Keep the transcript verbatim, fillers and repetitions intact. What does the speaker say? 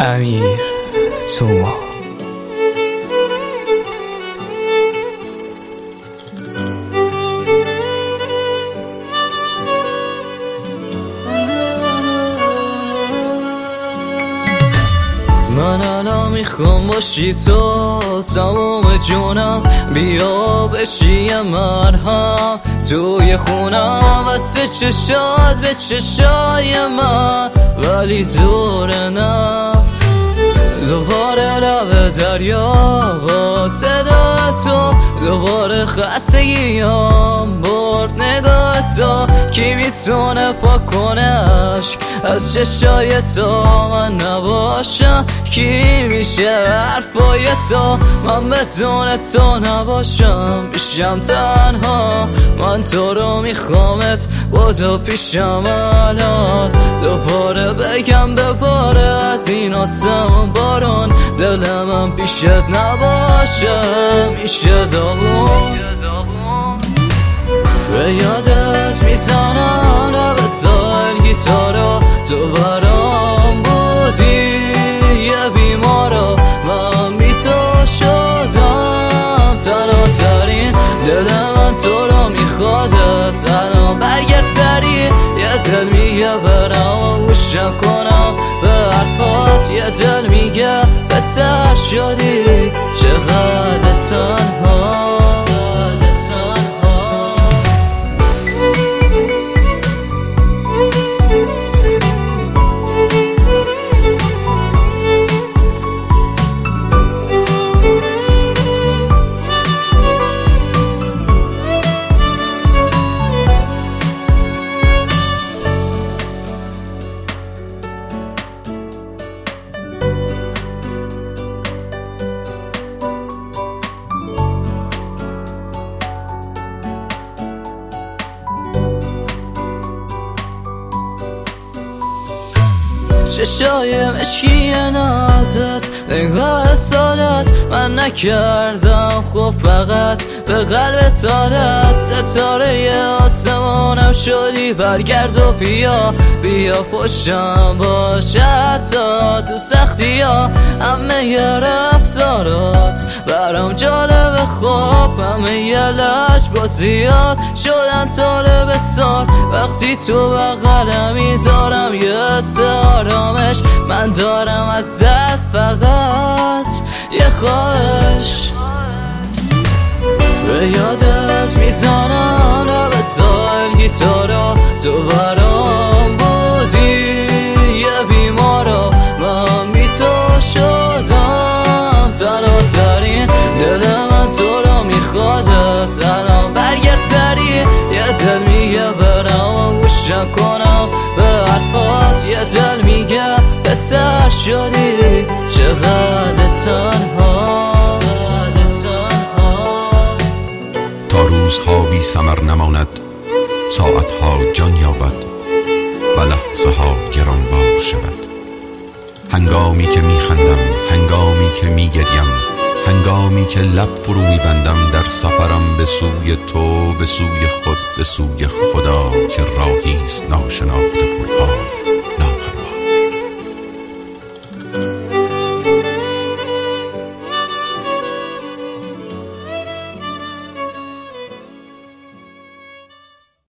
امیر توما. من الان میخوام باشی تو تمام جونم، بیا بشی مرهم توی خونم، واسه چشات به چشای من، ولی زور نه دوباره لب دریا با صدا تو، دوباره خستگیام برد نگاه تو، کی میتونه پاک کنه عشق از چشای تو؟ من نباشم کی میشه حرفای تو؟ من بدون تو نباشم میشم تنها، من تو رو میخوامت بودو پیشم الان، دوباره بگم بباره از این آسمون بارون، دل من پیشت نباشه میشه داغون. به یادت میزنم لب سال گیتارا، تو برام بودی یه بیمارا، من بی تو شدم تنها ترین، دل من تو رو میخوادت الان برگرد سریع، یه دل میگه برم و گوشم کنم به حرفات، یه دل میگه به سر شدی چقدر تنها. چشای مشکی نازت، نگاه سالت، من نکردم خوب فقط به قلب تالت، ستاره آسمانم شدی برگرد و بیا، بیا پشتم باشه حتی تو سختی ها، همه ی رفتارات برام جالب خواب، همه ی لج بازیات شدن طالب سال، وقتی تو بغلمی دارم یه آرامش، من دارم ازت فقط یه خواهش، به یادت میزنم لب سال گیتارا، تو برام بودی یه بیمارا، من بی تو شدم تنها ترین، دل من تو رو میخوادت الان برگرد سریع، یه دل میگه برم و گوشم کنم به حرفات، یه دل میگه به سر شدی چقدر تنها. تا روزها بی ثمر نماند، ساعتها جان یابد و لحظه ها گرانبار شود، هنگامی که میخندم، هنگامی که میگریم، هنگامی که لب فرو میبندم در سفرم به سوی تو، به سوی خود، به سوی خدا که راهیست ناشناخته پرخار.